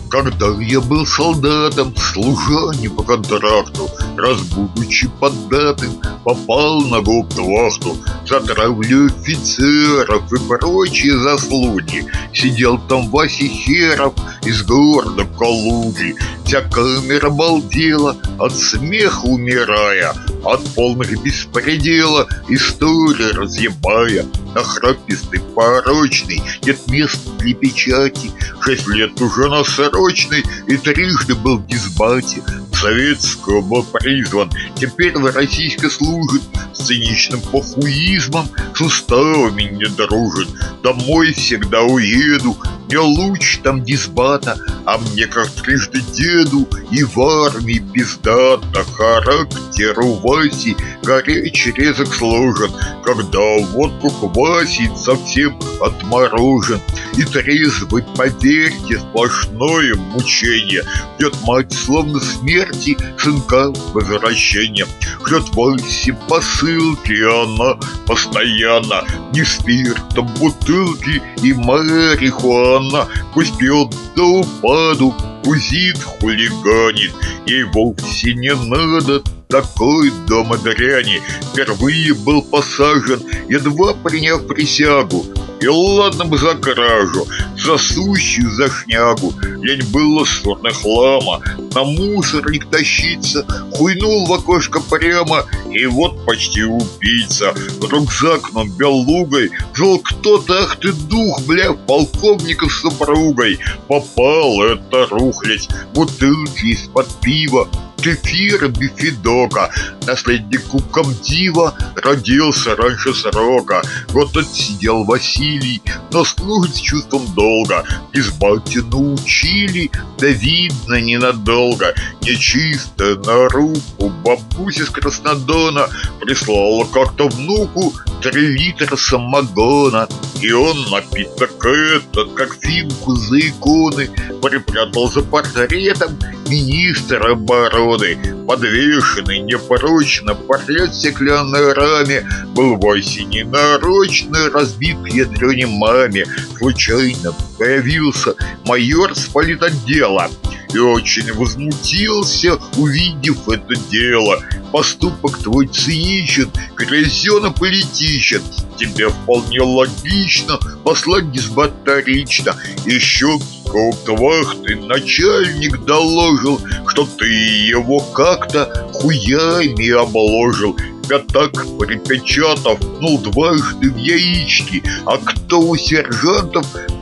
Когда я был солдатом, служа не по контракту, раз будучи поддатым, попал на гауптвахту за травлю офицеров и прочие заслуги. Сидел там Вася Херов из города Калуги. Вся камера балдела, от смеха умирая, от полных беспредела истории разъебая. Нахрапистый, порочный, нет мест для печати. 6 лет уже на срочной и трижды был в дисбате. В советскую был призван, теперь в российской служит. С циничным похуизмом, с уставами не дружит. Домой всегда уеду, мне луч там дисбата, а мне как трижды деду и в армии пиздата. Характер у Васи горячий, резок сложен, когда водку квасит, совсем отморожен. И трезвый, поверьте, сплошное мучение. Ждет мать словно смерти сынка возвращения. Ждет Васе посылки, и она постоянно не спиртом бутылки и марихуана. Пусть пьет до упаду, бузит, хулиганит. Ей вовсе не надо такой дома дряни. Впервые был посажен, едва приняв присягу. И ладно бы за кражу, за сущую, за шнягу. Лень было сорно хлама, на мусорник тащиться. Хуйнул в окошко прямо, и вот почти убийца. Рюкзак нам белугой жил кто-то, ах ты дух, бля, полковника с супругой. Попал это рухлядь, бутылки из-под пива, кефира бифидока. Наследнику комдива родился раньше срока. Год отсидел Василий, но служит с чувством долга. Из бати научили, да видно ненадолго. Нечисто на руку бабуся с Краснодона прислала как-то внуку 3 литра самогона. И он напиток этот, как финку за иконы, припрятал за портретом министра обороны. Подвешенный непорочно портрет в стеклянной раме был Васе ненарочно разбит к ядрене маме. Случайно появился майор с политотдела и очень возмутился, увидев это дело. Поступок твой циничен, грязно-политичен. Тебе вполне логично послать дисбата лично. Еще гауптвахты начальник доложил, что ты его как-то хуями обложил. Тебя так припечатав, дважды в яички. А кто у сержантов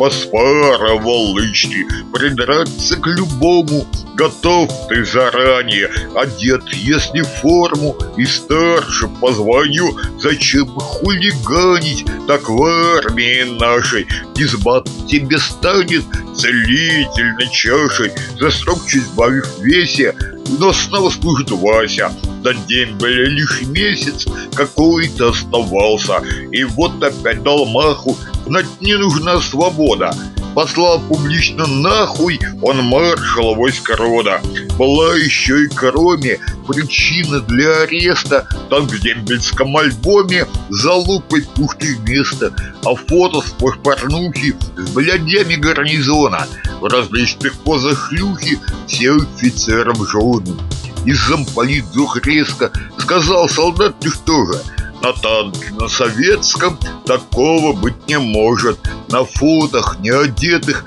поспарывал лычки? Придраться к любому готов ты заранее. Одет, если в форму, и старше по званию. Зачем хулиганить так в армии нашей? Дисбат тебе станет целительной чашей. За срок чуть сбавив в весе, но снова служит Вася. На дембеле лишь месяц какой-то оставался. И вот опять дал маху, знать не нужна свобода. Послал публично нахуй он маршала войск рода. Была еще и кроме причина для ареста. Там в дембельском альбоме за лупой пушки место, а фото сплошь порнухи с блядями гарнизона. В различных позах шлюхи все офицеров жены. И замполит вдруг резко сказал: солдат, ты что же, на танке на советском такого быть не может. На фотах не одетых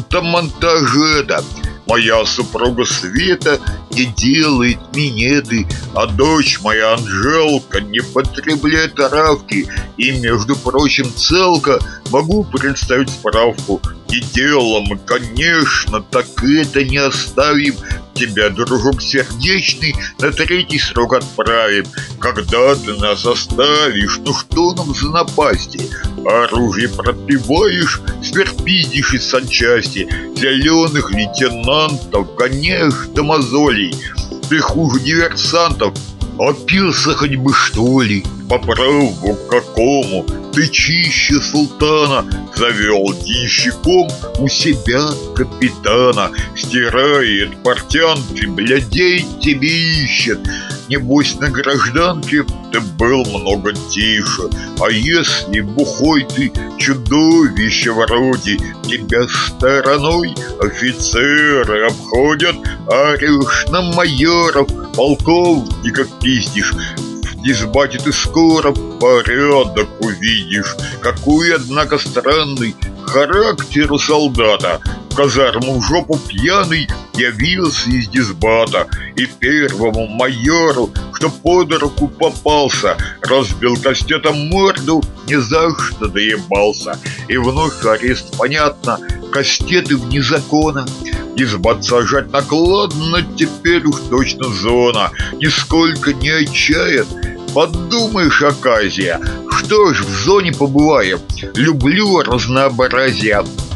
фотомонтажета моя супруга Света не делает минеты, а дочь моя Анжелка не потребляет травки. И, между прочим, целка, могу представить справку. И дело мы, конечно, так это не оставим. Тебя, дружок сердечный, на 3-й срок отправим. Когда ты нас оставишь, что нам за напасти? Оружие пропиваешь, сверхпиздишь из санчасти. Зеленых лейтенантов гоняешь до мозолей. Ты хуже диверсантов. Опился хоть бы, что ли? По праву какому? Ты чище султана. Завел денщиком у себя капитана. Стирает портянки, блядей тебе ищет. Небось, на гражданке ты был много тише. А если бухой ты, чудовище вроде, тебя стороной офицеры обходят, орешь на майоров, полковников пиздишь. В дисбате ты скоро порядок увидишь. Какой, однако, странный характер у солдата. В казарму в жопу пьяный явился из дисбата, и первому майору, кто под руку попался, разбил кастетом морду, ни за что доебался. И вновь арест, понятно, кастеты вне закона. Дисбат сажать накладно, теперь уж точно зона. Нисколько не отчаян. Подумаешь, оказия, что ж, в зоне побываем. Люблю разнообразие.